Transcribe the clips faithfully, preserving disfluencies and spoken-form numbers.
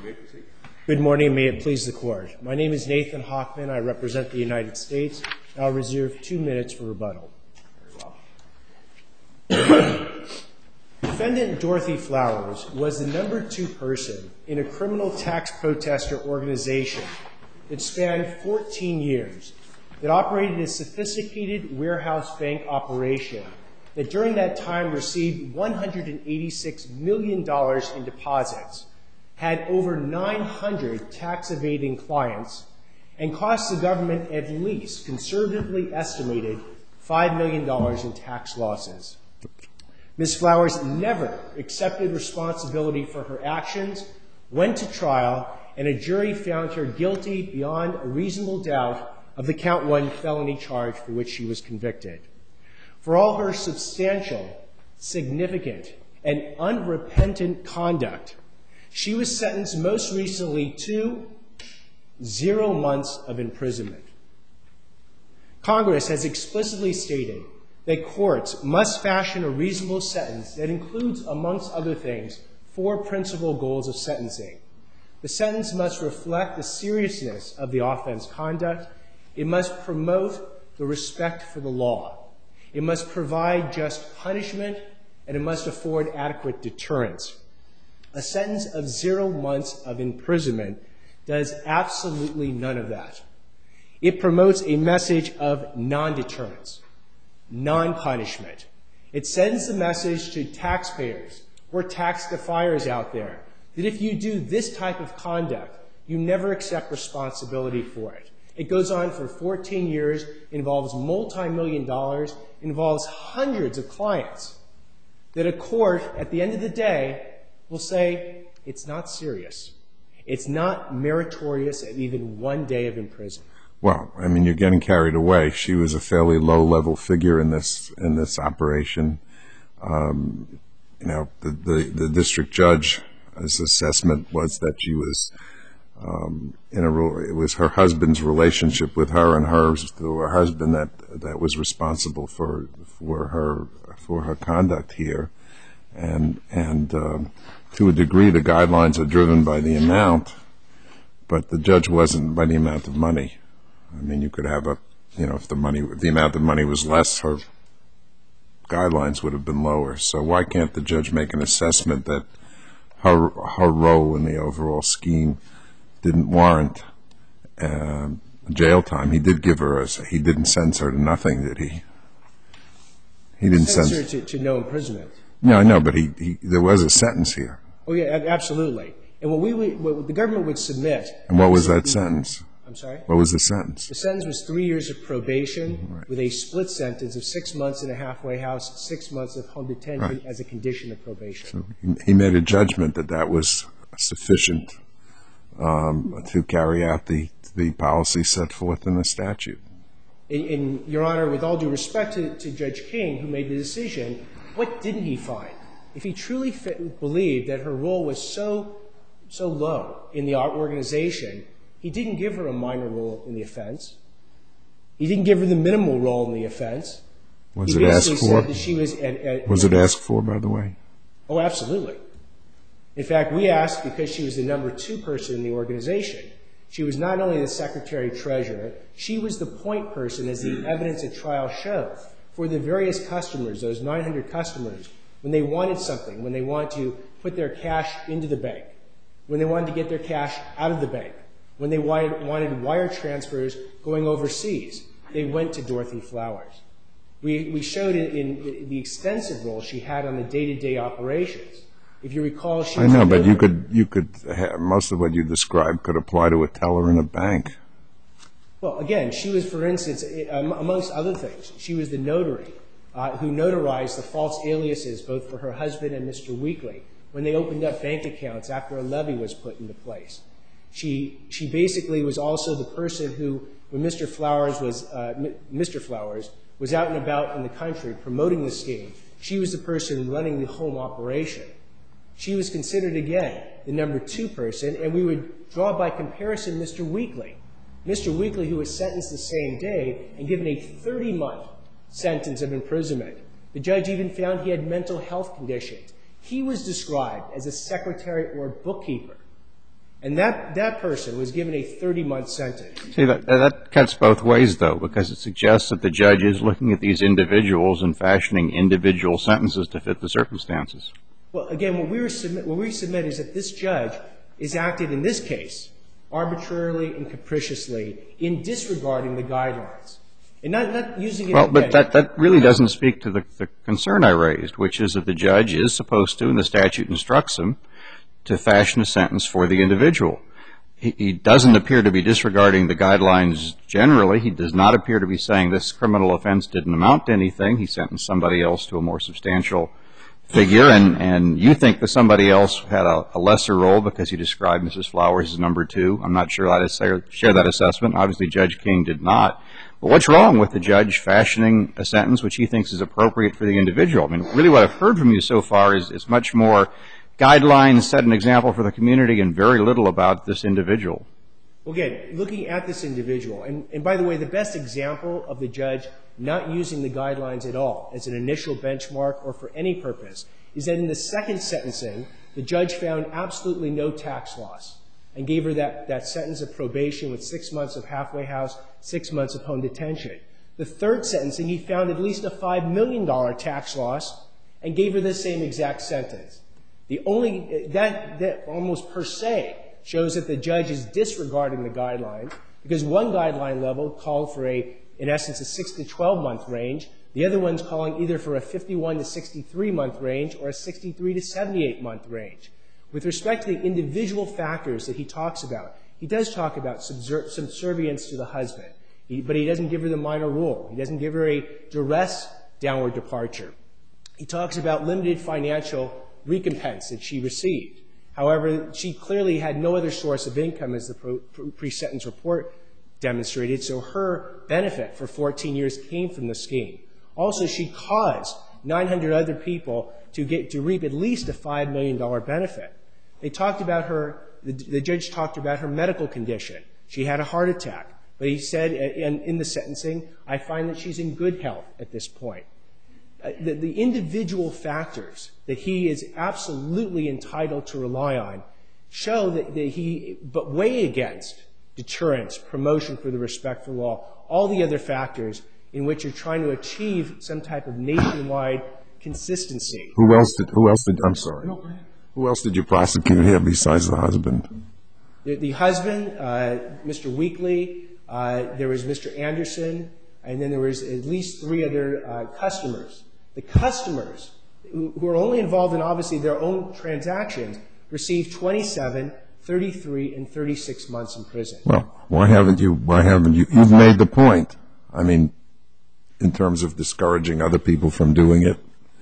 Good morning. May it please the Court. My name is Nathan Hockman. I represent the United States. I'll reserve two minutes for rebuttal. Defendant Dorothy Flowers was the number two person in a criminal tax protester organization that spanned fourteen years, that operated a sophisticated warehouse bank operation that during that time received one hundred eighty-six million dollars in deposits, had over nine hundred tax-evading clients, and cost the government at least, conservatively estimated, five million dollars in tax losses. Miz Flowers never accepted responsibility for her actions, went to trial, and a jury found her guilty beyond a reasonable doubt of the count one felony charge for which she was convicted. For all her substantial, significant, and unrepentant conduct, she was sentenced most recently to zero months of imprisonment. Congress has explicitly stated that courts must fashion a reasonable sentence that includes, amongst other things, four principal goals of sentencing. The sentence must reflect the seriousness of the offense conduct. It must promote the respect for the law. It must provide just punishment, and it must afford adequate deterrence. A sentence of zero months of imprisonment does absolutely none of that. It promotes a message of non-deterrence, non-punishment. It sends the message to taxpayers or tax defiers out there that if you do this type of conduct, you never accept responsibility for it. It goes on for fourteen years, involves multi-million dollars, involves hundreds of clients, that a court, at the end of the day, will say, it's not serious. It's not meritorious at even one day of imprisonment. Well, I mean, you're getting carried away. She was a fairly low-level figure in this in this operation. Um, you know, the, the, the district judge's assessment was that she was um, in a it was her husband's relationship with her and hers to her husband that that was responsible for for her for her conduct here, and and um, to a degree, the guidelines are driven by the amount, but the judge wasn't by the amount of money. I mean, you could have a, you know, if the money, if the amount of money was less, her guidelines would have been lower. So why can't the judge make an assessment that her her role in the overall scheme didn't warrant uh, jail time? He did give her a, he didn't sentence her to nothing, did he? He didn't sentence her to, to no imprisonment. No, I know, but he, he there was a sentence here. Oh yeah, absolutely. And what we would, what the government would submit. And what was that the, sentence? I'm sorry? What was the sentence? The sentence was three years of probation right. with a split sentence of six months in a halfway house, six months of home detention right. as a condition of probation. So he, he made a judgment that that was sufficient um, to carry out the the policy set forth in the statute. In, in Your Honor, with all due respect to, to Judge King, who made the decision, what didn't he find? If he truly fit, believed that her role was so so low in the organization, he didn't give her a minor role in the offense. He didn't give her the minimal role in the offense. Was he it asked for? Said that she was, at, at, was it asked for, by the way? Oh, absolutely. In fact, we asked because she was the number two person in the organization. She was not only the secretary-treasurer, she was the point person, as the evidence at trial showed, for the various customers, those nine hundred customers, when they wanted something, when they wanted to put their cash into the bank, when they wanted to get their cash out of the bank, when they wanted, wanted wire transfers going overseas, they went to Dorothy Flowers. We, we showed it in the extensive role she had on the day-to-day operations. If you recall, she was I know, but you could, you could have, most of what you described could apply to a teller in a bank. Well, again, she was, for instance, amongst other things, she was the notary uh, who notarized the false aliases both for her husband and Mister Weekly when they opened up bank accounts after a levy was put into place. She, she basically was also the person who, when Mister Flowers was, uh, Mister Flowers was out and about in the country promoting the scheme, she was the person running the home operation. She was considered, again, the number two person, and we would draw by comparison Mister Weekly. Mister Weekly, who was sentenced the same day and given a thirty-month sentence of imprisonment. The judge even found he had mental health conditions. He was described as a secretary or bookkeeper. And that, that person was given a thirty-month sentence. See, that, that cuts both ways, though, because it suggests that the judge is looking at these individuals and fashioning individual sentences to fit the circumstances. Well, again, what we, were submit, what we submit is that this judge is acted in this case arbitrarily and capriciously in disregarding the guidelines. And not, not using it Well, again. but that, that really doesn't speak to the, the concern I raised, which is that the judge is supposed to, and the statute instructs him, to fashion a sentence for the individual. He, he doesn't appear to be disregarding the guidelines generally. He does not appear to be saying this criminal offense didn't amount to anything. He sentenced somebody else to a more substantial figure, and, and you think that somebody else had a, a lesser role because you described Missus Flowers as number two. I'm not sure I'd share that assessment. Obviously, Judge King did not. But what's wrong with the judge fashioning a sentence which he thinks is appropriate for the individual? I mean, really what I've heard from you so far is, is much more guidelines, set an example for the community, and very little about this individual. Well, again, looking at this individual, and, and by the way, the best example of the judge not using the guidelines at all as an initial benchmark or for any purpose is that in the second sentencing, the judge found absolutely no tax loss and gave her that, that sentence of probation with six months of halfway house, six months of home detention. The third sentencing, he found at least a five million dollars tax loss and gave her the same exact sentence. The only, that, that almost per se shows that the judge is disregarding the guidelines because one guideline level called for a, in essence, a six to twelve month range. The other one's calling either for a fifty-one to sixty-three month range or a sixty-three to seventy-eight month range. With respect to the individual factors that he talks about, he does talk about subser- subservience to the husband, he, but he doesn't give her the minor rule. He doesn't give her a duress downward departure. He talks about limited financial recompense that she received. However, she clearly had no other source of income, as the pre-sentence report demonstrated, so her benefit for fourteen years came from the scheme. Also, she caused nine hundred other people to get to reap at least a five million dollars benefit. They talked about her, the, the judge talked about her medical condition. She had a heart attack, but he said in, in the sentencing, I find that she's in good health at this point. Uh, the, the individual factors that he is absolutely entitled to rely on show that, that he, but weigh against deterrence, promotion for the respect for law, all the other factors in which you're trying to achieve some type of nationwide consistency. Who else did, who else did, I'm sorry. No, who else did you prosecute here besides the husband? The, the husband, uh, Mister Weekly, uh, there was Mister Anderson, and then there was at least three other uh, customers. The customers, who, who are only involved in obviously their own transactions, received twenty-seven, thirty-three, and thirty-six months in prison. Well, why haven't you, why haven't you, you've made the point. I mean, in terms of discouraging other people from doing it,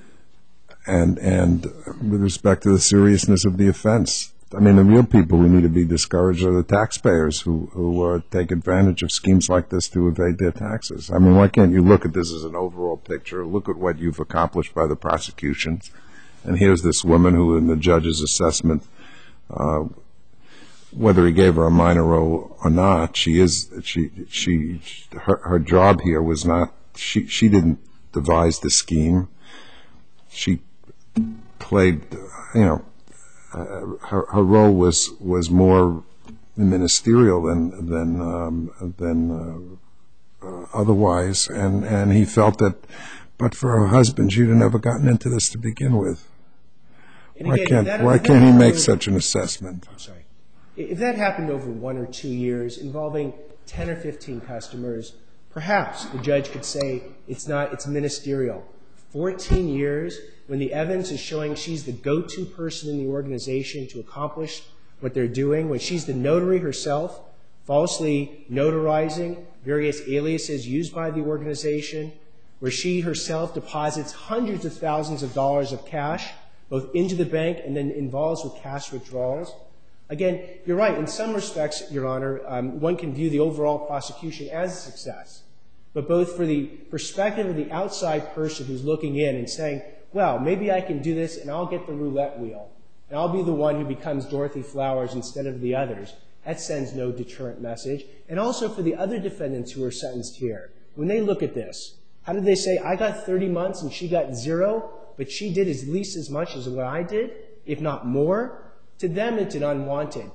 and and with respect to the seriousness of the offense. I mean, the real people who need to be discouraged are the taxpayers who, who uh, take advantage of schemes like this to evade their taxes. I mean, why can't you look at this as an overall picture, look at what you've accomplished by the prosecutions, and here's this woman who, in the judge's assessment, uh, whether he gave her a minor role or not, she is, she, she, her, her job here was not, she, she didn't devise the scheme. She played, you know, uh, her, her role was, was more ministerial than, than, um, than uh, uh, otherwise, and, and he felt that, but for her husband, she'd have never gotten into this to begin with. And why again, can't, that, why that can't he make over, such an assessment? I'm sorry. If that happened over one or two years involving ten or fifteen customers, perhaps the judge could say it's not, it's ministerial. fourteen years, when the evidence is showing she's the go-to person in the organization to accomplish what they're doing, when she's the notary herself, falsely notarizing various aliases used by the organization, where she herself deposits hundreds of thousands of dollars of cash, both into the bank and then involves with cash withdrawals. Again, you're right. In some respects, Your Honor, um, one can view the overall prosecution as a success. But both for the perspective of the outside person who's looking in and saying, well, maybe I can do this and I'll get the roulette wheel, and I'll be the one who becomes Dorothy Flowers instead of the others, that sends no deterrent message. And also for the other defendants who are sentenced here, when they look at this, how did they say, I got thirty months and she got zero, but she did at least as much as what I did, if not more? To them, it's an unwanted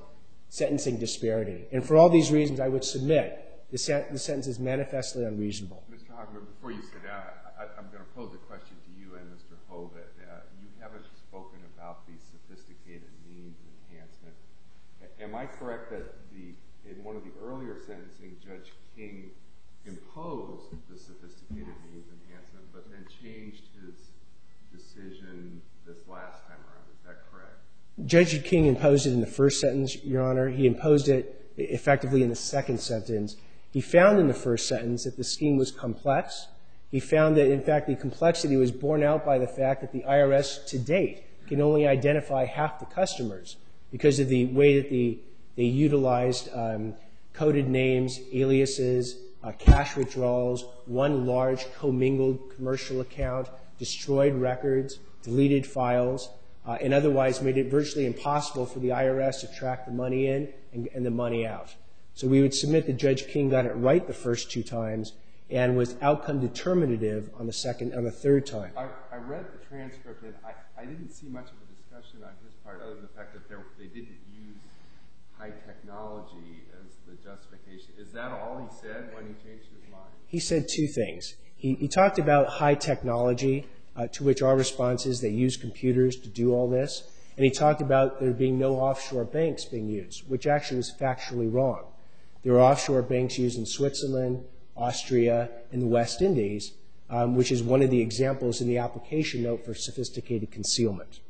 sentencing disparity. And for all these reasons, I would submit the, sen- the sentence is manifestly unreasonable. Mister Hochman, before you sit down, I, I'm going to pose a question to you and Mister Hovet. Uh, you haven't spoken about the sophisticated means enhancement. Am I correct that the in one of the earlier sentencing, Judge King imposed the sophisticated means enhancement, but then changed his decision this last time around? Is that correct? Judge King imposed it in the first sentence, Your Honor. He imposed it effectively in the second sentence. He found in the first sentence that the scheme was complex. He found that, in fact, the complexity was borne out by the fact that the I R S to date can only identify half the customers because of the way that the, they utilized um, coded names, aliases, uh, cash withdrawals, one large commingled commercial account, destroyed records, deleted files, uh, and otherwise made it virtually impossible for the I R S to track the money in and, and the money out. So we would submit that Judge King got it right the first two times and was outcome determinative on the second, on the third time. I, I read the transcript, and I, I didn't see much of a discussion on his part, other than the fact that there, they didn't use high technology as the justification. Is that all he said when he changed his mind? He said two things. He, he talked about high technology, uh, to which our response is they use computers to do all this. And he talked about there being no offshore banks being used, which actually was factually wrong. There are offshore banks used in Switzerland, Austria, and the West Indies, um, which is one of the examples in the application note for sophisticated concealment.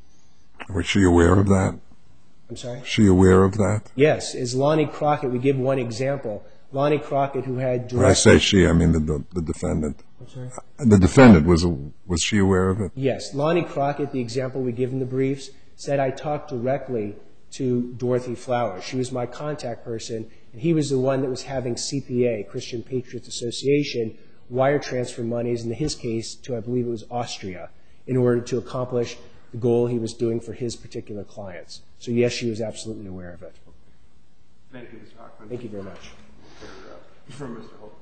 Was she aware of that? I'm sorry? Was she aware of that? Yes. As Lonnie Crockett, we give one example. Lonnie Crockett, who had direct... When I say she, I mean the, the, the defendant. I'm sorry? The defendant, was was she aware of it? Yes. Lonnie Crockett, the example we give in the briefs, said I talked directly to Dorothy Flowers. She was my contact person, and he was the one that was having C P A, Christian Patriots Association, wire transfer monies, in his case, to I believe it was Austria, in order to accomplish the goal he was doing for his particular clients. So yes, she was absolutely aware of it. Thank you, Mister Hochman. Thank you very much. From Mister Holt.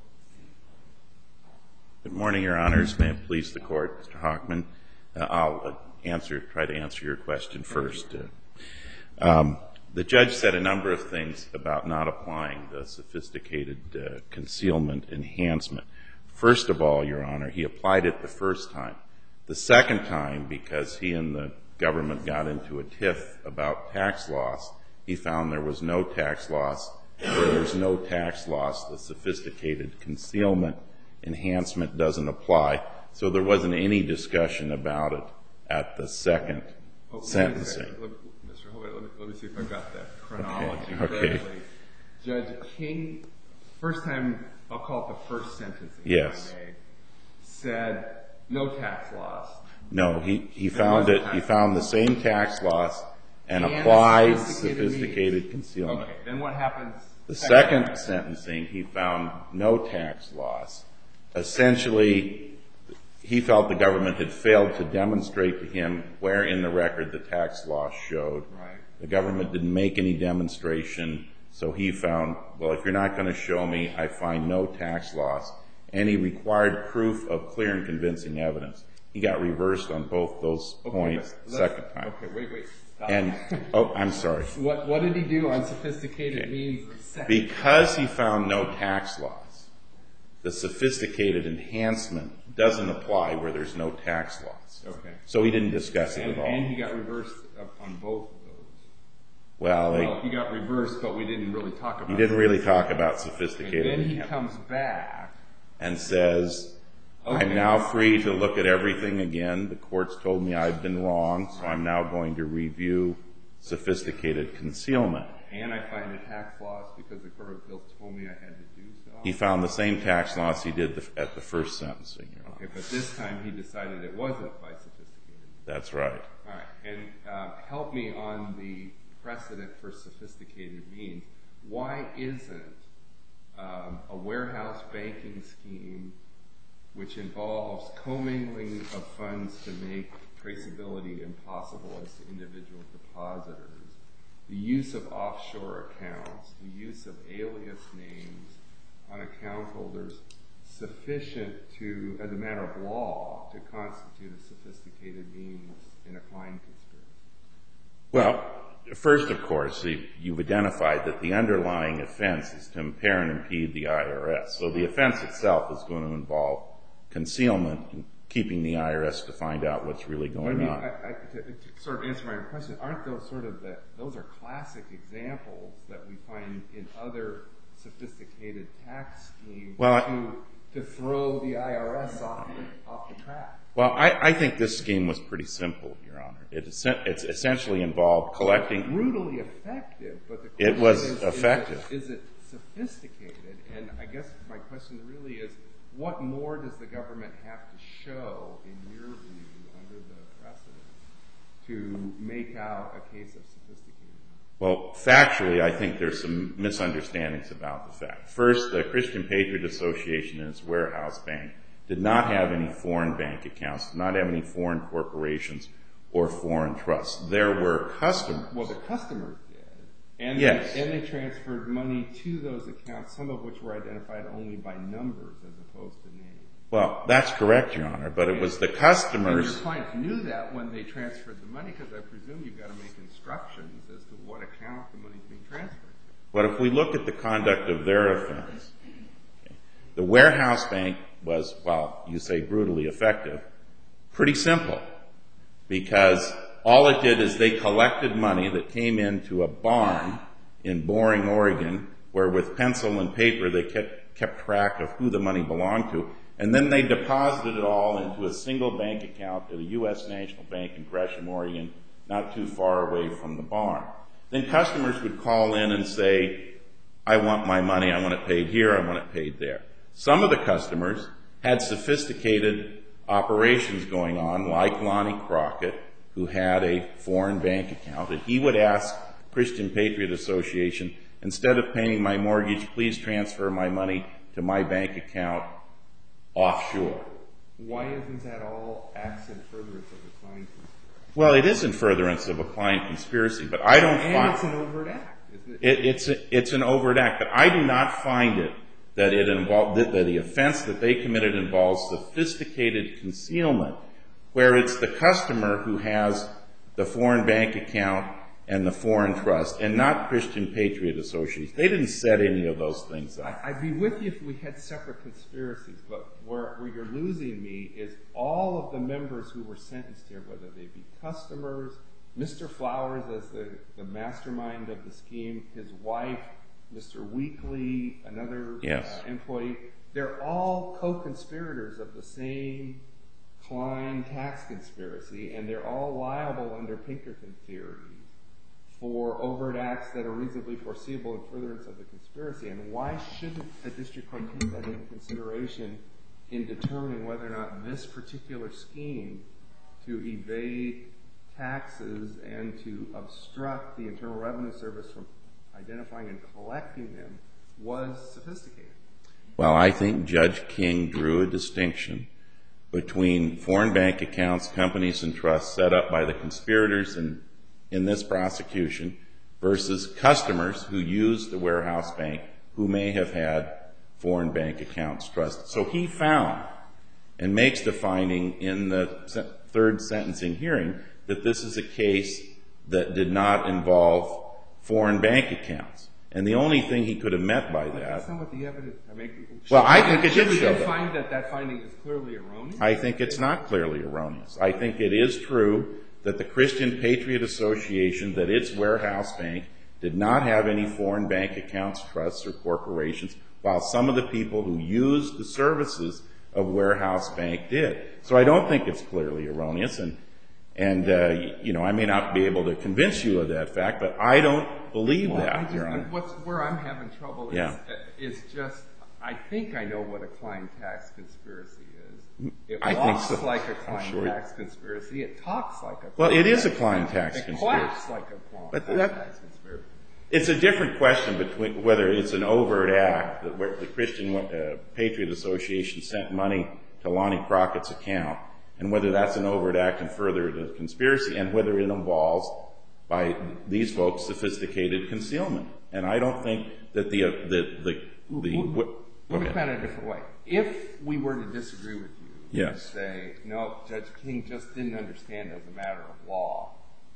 Good morning, Your Honors. May it please the Court, Mister Hochman. Uh, I'll uh, answer, try to answer your question first. Uh, um, the judge said a number of things about not applying the sophisticated uh, concealment enhancement. First of all, Your Honor, he applied it the first time. The second time, because he and the government got into a tiff about tax loss, he found there was no tax loss. Where there's no tax loss, the sophisticated concealment enhancement doesn't apply. So there wasn't any discussion about it at the second oh, sentencing. Mister Holt, let me, let me see if I got that chronology Okay. correctly. Okay. Judge King, first time, I'll call it the first sentencing. Yes. I made, said no tax loss. No, he, he There found was it, tax he found the same tax loss and, And applied sophisticated sophisticated means. concealment. Okay, then what happens? The second sentencing, he found no tax loss. Essentially, he felt the government had failed to demonstrate to him where in the record the tax loss showed. Right. The government didn't make any demonstration, so he found, well, if you're not going to show me, I find no tax loss. And he required proof of clear and convincing evidence. He got reversed on both those Okay, points but the let's- second time. Okay, wait, wait. Stop. And, oh, I'm sorry. What, what did he do on sophisticated Okay. means the second? Because he found no tax loss, the sophisticated enhancement doesn't apply where there's no tax loss. Okay. So he didn't discuss it And, at all. and he got reversed up on both of those. Well, they- Well, he got reversed, but we didn't really talk about he it. didn't really talk about And sophisticated then he enhancement comes back. and says, Okay. I'm now free to look at everything again. The court's told me I've been wrong, so I'm now going to review sophisticated concealment. And I find a tax loss because the Court of Appeals told me I had to do so. He found the same tax loss he did the, at the first sentencing. Your Honor. Okay, but this time he decided it wasn't by sophisticated. That's right. All right, and uh, help me on the precedent for sophisticated means. Why isn't um, a warehouse banking scheme which involves commingling of funds to make traceability impossible as to individual depositors, the use of offshore accounts, the use of alias names on account holders sufficient to, as a matter of law, to constitute a sophisticated means in a client conspiracy? Well, first, of course, you've identified that the underlying offense is to impair and impede the I R S. So the offense itself is going to involve concealment and keeping the I R S to find out what's really going I mean, on. I, I, to, to sort of answer my own question, aren't those sort of the, those are classic examples that we find in other sophisticated tax schemes well, to, to throw the I R S off the, off the track? Well, I, I think this scheme was pretty simple, Your Honor. It, it's essentially involved collecting. Brutally effective, but the question it was is, effective. Is it, is it sophisticated? And I guess my question really is, what more does the government have to show, in your view, under the precedent, to make out a case of sophisticated? Well, factually, I think there's some misunderstandings about the fact. First, the Christian Patriot Association and its warehouse bank did not have any foreign bank accounts, did not have any foreign corporations or foreign trusts. There were customers. Well, the customers did. And, yes. they, and they transferred money to those accounts, some of which were identified only by numbers as opposed to names. Well, that's correct, Your Honor, but it was the customers. And your clients knew that when they transferred the money, because I presume you've got to make instructions as to what account the money's being transferred to. But if we look at the conduct of their offense, okay, the warehouse bank was, well, you say brutally effective, pretty simple, because all it did is they collected money that came into a barn in Boring, Oregon, where with pencil and paper they kept, kept track of who the money belonged to, and then they deposited it all into a single bank account at a U S National Bank in Gresham, Oregon, not too far away from the barn. Then customers would call in and say, I want my money, I want it paid here, I want it paid there. Some of the customers had sophisticated operations going on, like Lonnie Crockett, who had a foreign bank account, and he would ask Christian Patriot Association, instead of paying my mortgage, please transfer my money to my bank account offshore. Why isn't that all acts in furtherance of the client conspiracy? Well, it is in furtherance of a client conspiracy, but I don't and find... And it's an overt act, isn't it? it it's, a, it's an overt act, but I do not find it that it involved, that the offense that they committed involves sophisticated concealment, where it's the customer who has the foreign bank account and the foreign trust, and not Christian Patriot Association. They didn't set any of those things up. I'd be with you if we had separate conspiracies, but where, where you're losing me is all of the members who were sentenced here, whether they be customers, Mister Flowers as the, the mastermind of the scheme, his wife, Mister Weekly, another yes. uh, employee, they're all co-conspirators of the same Klein tax conspiracy, and they're all liable under Pinkerton theory for overt acts that are reasonably foreseeable in furtherance of the conspiracy. And why shouldn't the district court take that into consideration in determining whether or not this particular scheme to evade taxes and to obstruct the Internal Revenue Service from identifying and collecting them was sophisticated? Well, I think Judge King drew a distinction between foreign bank accounts, companies, and trusts set up by the conspirators in, in this prosecution versus customers who used the warehouse bank who may have had foreign bank accounts trusted. So he found and makes the finding in the third sentencing hearing that this is a case that did not involve foreign bank accounts. And the only thing he could have meant by that... That's not what the evidence... I mean, well, I think it should did we show then that. find that that finding is clearly erroneous? I think it's not clearly erroneous. I think it is true that the Christian Patriot Association, that its warehouse bank, did not have any foreign bank accounts, trusts, or corporations, while some of the people who used the services of warehouse bank did. So I don't think it's clearly erroneous, and, and uh, you know, I may not be able to convince you of that fact, but I don't believe well, that, I just, Your Honor. What's, where I'm having trouble is, Yeah. is just, I think I know what a Klein tax conspiracy is. It I walks think so. like a Klein sure. tax conspiracy. It talks like a Klein Well, it is a tax Klein conspiracy. tax It conspiracy. quacks like a Klein But tax that- conspiracy. It's a different question between whether it's an overt act that where the Christian uh, Patriot Association sent money to Lonnie Crockett's account, and whether that's an overt act and further the conspiracy, and whether it involves, by these folks, sophisticated concealment. And I don't think that the uh, the the, the We'll, go look ahead. at it a different way. If we were to disagree with you Yes. and say, no, Judge King just didn't understand as a matter of law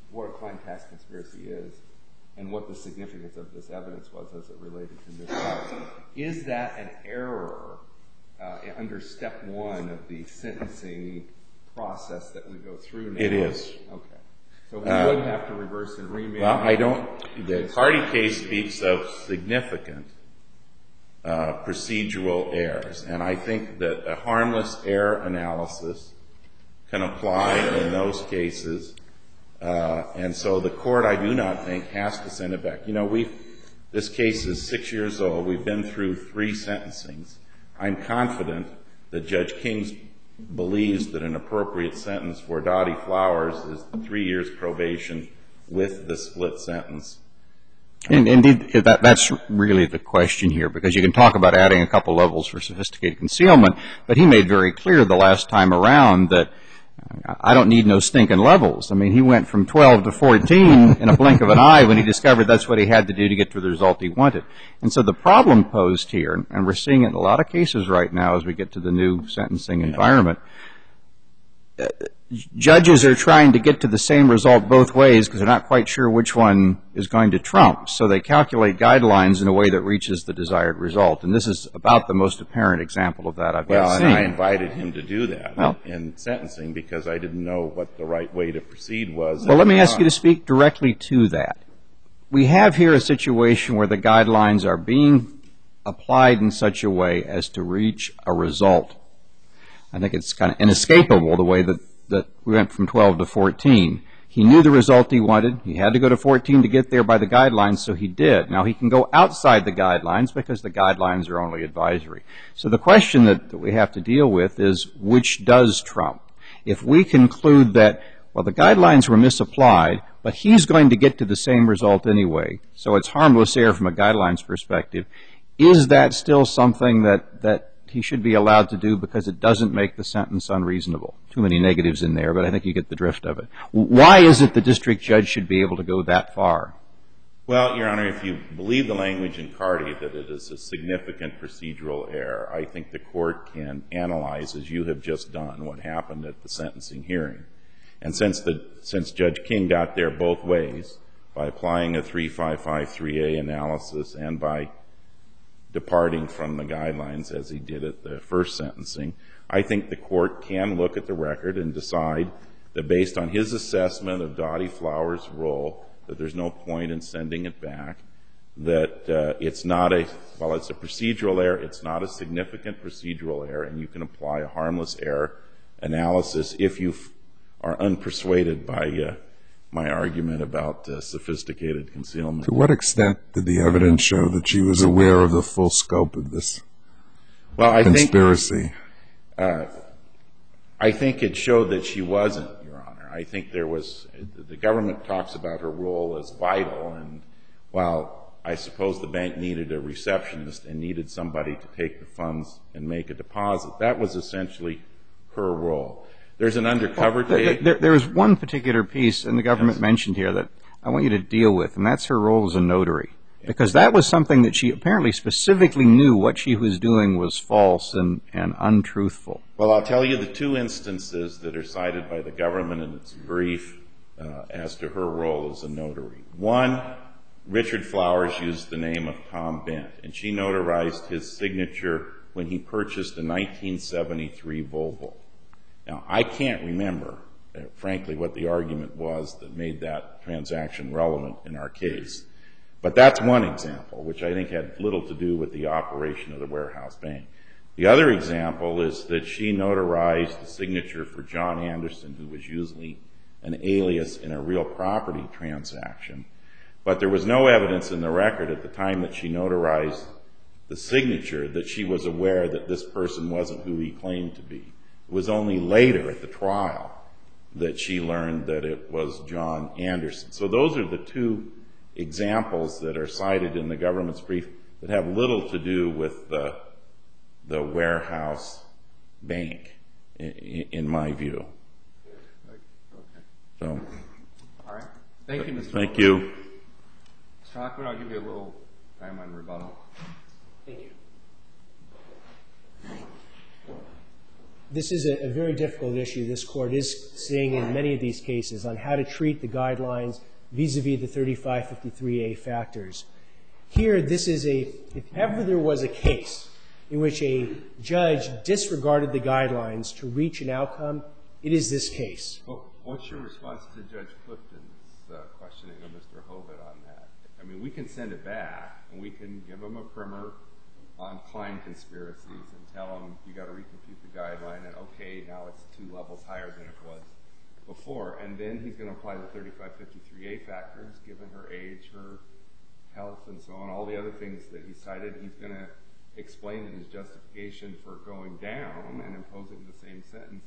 what a client tax conspiracy is and what the significance of this evidence was as it related to this case. Is that an error uh, under step one of the sentencing process that we go through now? It is. Okay. So we Uh, wouldn't have to reverse and remand? Well, I don't, the Carty case speaks of significant uh, procedural errors, and I think that a harmless error analysis can apply in those cases, uh, and so the court, I do not think, has to send it back. You know, we've, this case is six years old. We've been through three sentencings. I'm confident that Judge King believes that an appropriate sentence for Dottie Flowers is three years probation with the split sentence. And indeed, that, that's really the question here, because you can talk about adding a couple levels for sophisticated concealment, but he made very clear the last time around that uh, I don't need no stinking levels. I mean, he went from twelve to fourteen in a blink of an eye when he discovered that's what he had to do to get to the result he wanted. And so the problem posed here, and we're seeing it in a lot of cases right now as we get to the new sentencing environment, uh, judges are trying to get to the same result both ways because they're not quite sure which one is going to trump. So they calculate guidelines in a way that reaches the desired result. And this is about the most apparent example of that I've Well, ever and seen. I invited him to do that Well- in sentencing because I didn't know what the right way to proceed was. Well, at let me the ask you to time. speak directly to that. We have here a situation where the guidelines are being applied in such a way as to reach a result. I think it's kind of inescapable the way that, that we went from twelve to fourteen. He knew the result he wanted. He had to go to fourteen to get there by the guidelines, so he did. Now, he can go outside the guidelines because the guidelines are only advisory. So the question that, that we have to deal with is which does trump? If we conclude that, well, the guidelines were misapplied, but he's going to get to the same result anyway, so it's harmless error from a guidelines perspective, is that still something that, that he should be allowed to do because it doesn't make the sentence unreasonable? Too many negatives in there, but I think you get the drift of it. Why is it the district judge should be able to go that far? Well, Your Honor, if you believe the language in Carty that it is a significant procedural error, I think the court can analyze, as you have just done, what happened at the sentencing hearing. And since, the, since Judge King got there both ways, by applying a three five five three A analysis and by departing from the guidelines as he did at the first sentencing, I think the court can look at the record and decide that based on his assessment of Dottie Flowers' role, that there's no point in sending it back, that uh, it's not a, while it's a procedural error, it's not a significant procedural error, and you can apply a harmless error analysis if you are unpersuaded by uh, my argument about uh, sophisticated concealment. To what extent did the evidence show that she was aware of the full scope of this Well, I think conspiracy? uh, I think it showed that she wasn't, Your Honor. I think there was, the government talks about her role as vital, and while I suppose the bank needed a receptionist and needed somebody to take the funds and make a deposit, that was essentially her role. There's an undercover Well, tape. there, there is one particular piece, and the government Yes. mentioned here, that I want you to deal with, and that's her role as a notary. Because that was something that she apparently specifically knew what she was doing was false and, and untruthful. Well, I'll tell you the two instances that are cited by the government in its brief uh, as to her role as a notary. One, Richard Flowers used the name of Tom Bent, and she notarized his signature when he purchased a nineteen seventy-three Volvo. Now, I can't remember, uh, frankly, what the argument was that made that transaction relevant in our case. But that's one example, which I think had little to do with the operation of the warehouse bank. The other example is that she notarized the signature for John Anderson, who was usually an alias in a real property transaction. But there was no evidence in the record at the time that she notarized the signature that she was aware that this person wasn't who he claimed to be. It was only later at the trial that she learned that it was John Anderson. So those are the two examples that are cited in the government's brief that have little to do with the, the warehouse bank, in, in my view. So, All right. Thank you, Mister Thank Wilson. you. Mister Hockman, I'll give you a little time on rebuttal. Thank you. this is a, a very difficult issue this Court is seeing in many of these cases on how to treat the guidelines vis-a-vis the thirty-five fifty-three A factors. Here, this is a, if ever there was a case in which a judge disregarded the guidelines to reach an outcome, it is this case. Well, what's your response to Judge Clifton's uh, questioning of Mister Hovitt on that? I mean, we can send it back, and we can give him a primer on Klein conspiracies and tell him you got to recompute the guideline, and okay, now it's two levels higher than it was before. And then he's going to apply the thirty-five fifty-three A factors, given her age, her health, and so on, all the other things that he cited. He's going to explain in his justification for going down and imposing the same sentence.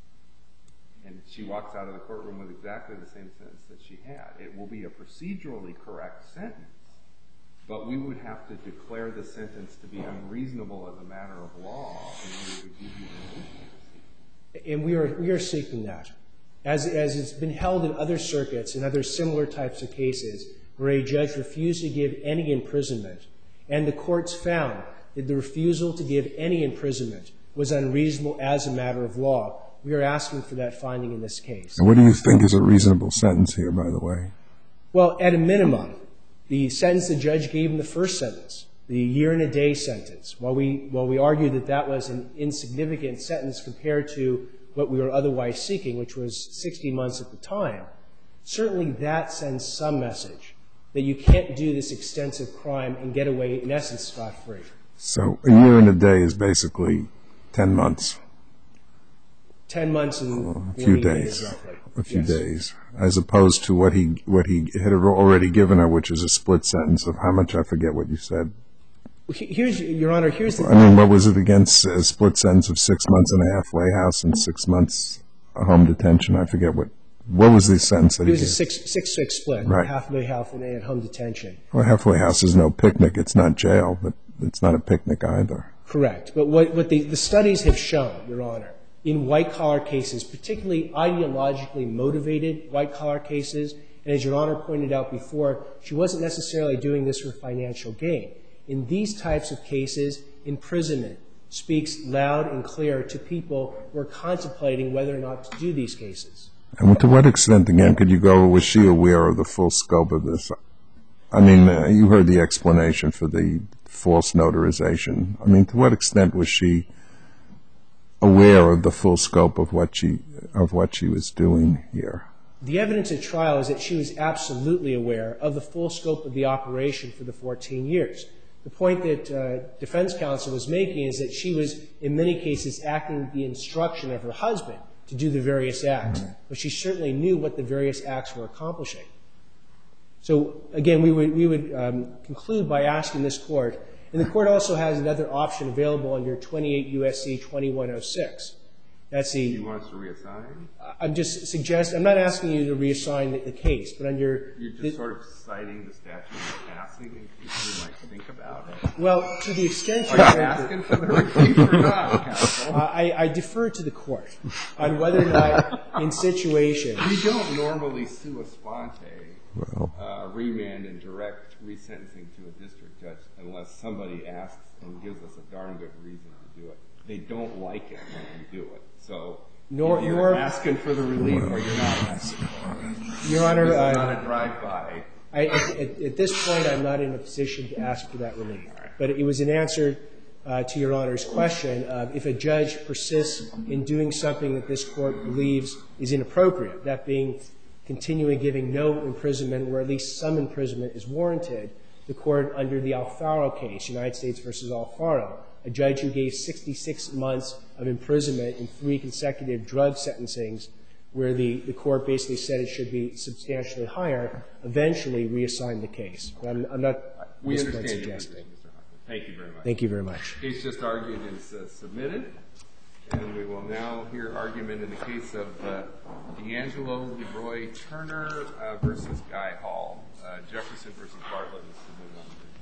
And she walks out of the courtroom with exactly the same sentence that she had. It will be a procedurally correct sentence, but we would have to declare the sentence to be unreasonable as a matter of law in order to give you the receipt. And we are, we are seeking that. As, as it's been held in other circuits and other similar types of cases where a judge refused to give any imprisonment, and the courts found that the refusal to give any imprisonment was unreasonable as a matter of law, we are asking for that finding in this case. And what do you think is a reasonable sentence here, by the way? Well, at a minimum, the sentence the judge gave in the first sentence, the year and a day sentence, while we, while we argue that that was an insignificant sentence compared to what we were otherwise seeking, which was sixty months at the time, certainly that sends some message that you can't do this extensive crime and get away, in essence, scot-free. So a year and a day is basically ten months. Ten months and a few days, days, roughly. a few Yes. days, as opposed to what he what he had already given her, which is a split sentence of how much, I forget what you said. Here's, Your Honor, here's the I mean, what was it against a split sentence of six months in a halfway house and six months home detention? I forget what. What was the sentence that It he was a gave? six, six, six split, Right. halfway house and at home detention. Well, halfway house is no picnic. It's not jail, but it's not a picnic either. Correct. But what, what the, the studies have shown, Your Honor, in white-collar cases, particularly ideologically motivated white-collar cases, and as Your Honor pointed out before, she wasn't necessarily doing this for financial gain. In these types of cases, imprisonment speaks loud and clear to people who are contemplating whether or not to do these cases. And to what extent, again, could you go, was she aware of the full scope of this? I mean, uh, you heard the explanation for the false notarization. I mean, to what extent was she aware of the full scope of what she of what she was doing here? The evidence at trial is that she was absolutely aware of the full scope of the operation for the fourteen years. The point that uh, defense counsel was making is that she was, in many cases, acting at the instruction of her husband to do the various acts, but she certainly knew what the various acts were accomplishing. So, again, we would, we would um, conclude by asking this Court, and the Court also has another option available under twenty-eight U S C twenty-one oh six. That's the... Do you want us to reassign? I'm just suggesting, I'm not asking you to reassign the, the case, but under... You're just the, sort of citing the statute of passing in case you might think about it. Well, to the extent... Are you asking for the relief or not, counsel? I, I defer to the Court on whether or not in situations... We don't normally sua sponte, Well, uh, remand and direct resentencing to a district judge unless somebody asks and gives us a darn good reason to do it. They don't like it when we do it. So Nor- you're nor- asking for the relief or you're not asking for it. Your Honor, This is uh, not a drive-by. I, at, at this point, I'm not in a position to ask for that relief. But it was an answer uh, to Your Honor's question of if a judge persists in doing something that this Court believes is inappropriate, that being continuing giving no imprisonment or at least some imprisonment is warranted, the Court, under the Alfaro case, United States versus Alfaro, a judge who gave sixty-six months of imprisonment in three consecutive drug sentencings where the, the Court basically said it should be substantially higher, eventually reassigned the case. But I'm, I'm not We at this point understand your suggesting. position, Mister Hoffman. Thank you very much. Thank you very much. The case just argued is uh, submitted, and we will now hear argument in the case of uh, D'Angelo Leroy Turner uh, versus Guy Hall. Uh, Jefferson versus Bartlett is submitted on the